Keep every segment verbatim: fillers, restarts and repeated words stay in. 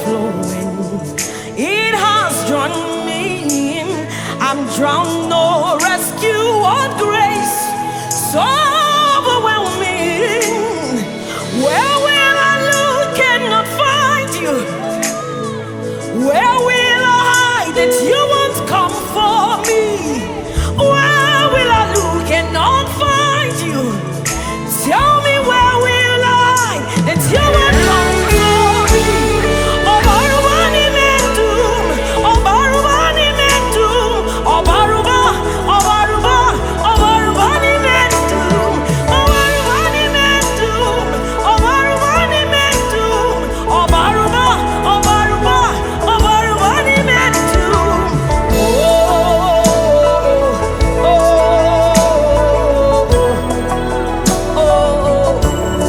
overflowing. It has drawn me in. I'm drowned, no rescue or grace. So overwhelming. Where will I look? Cannot find you. Where will I hide that you won't come for me? Where will I look and not find you? Tell me, where will I that you won't come for me? Obarubani mentum, Obarubani mentum, Obaruba, Obaruba, Obarubani mentum, Obarubani mentum, Obarubani mentum, Obaruba, Obaruba, Obarubani mentum. Oh, oh, oh, oh.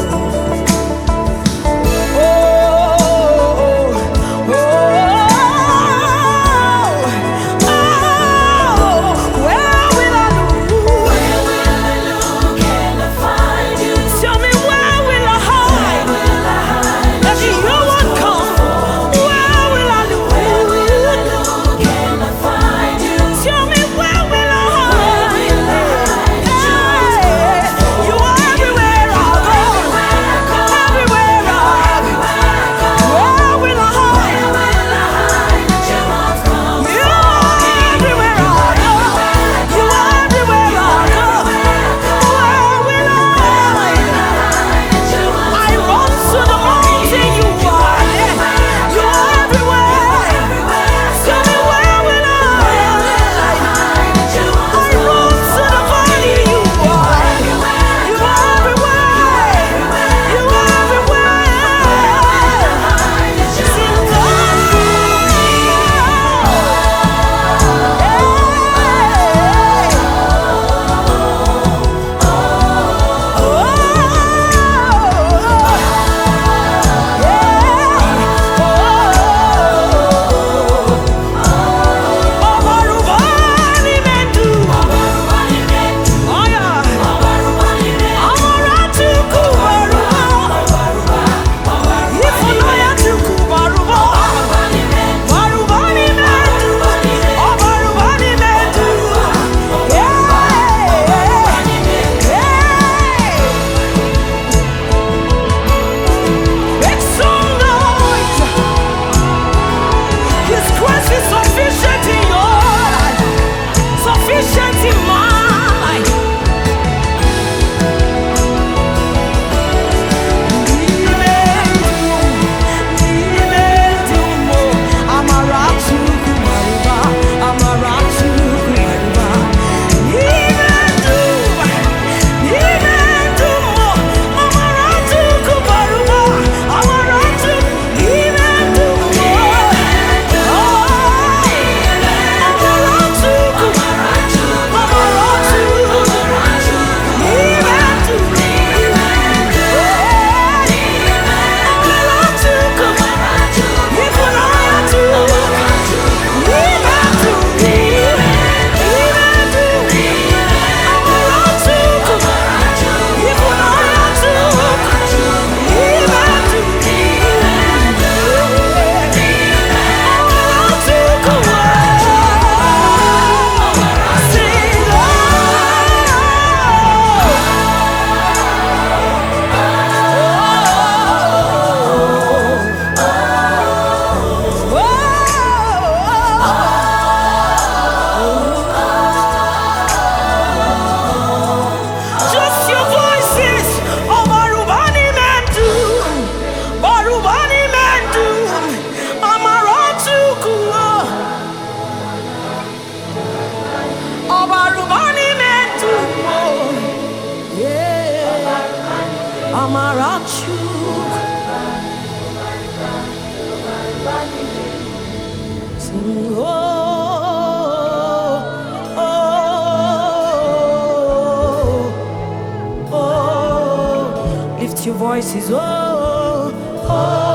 Amarachuk. Sing, oh, oh, oh, oh. Lift your voices, oh, oh.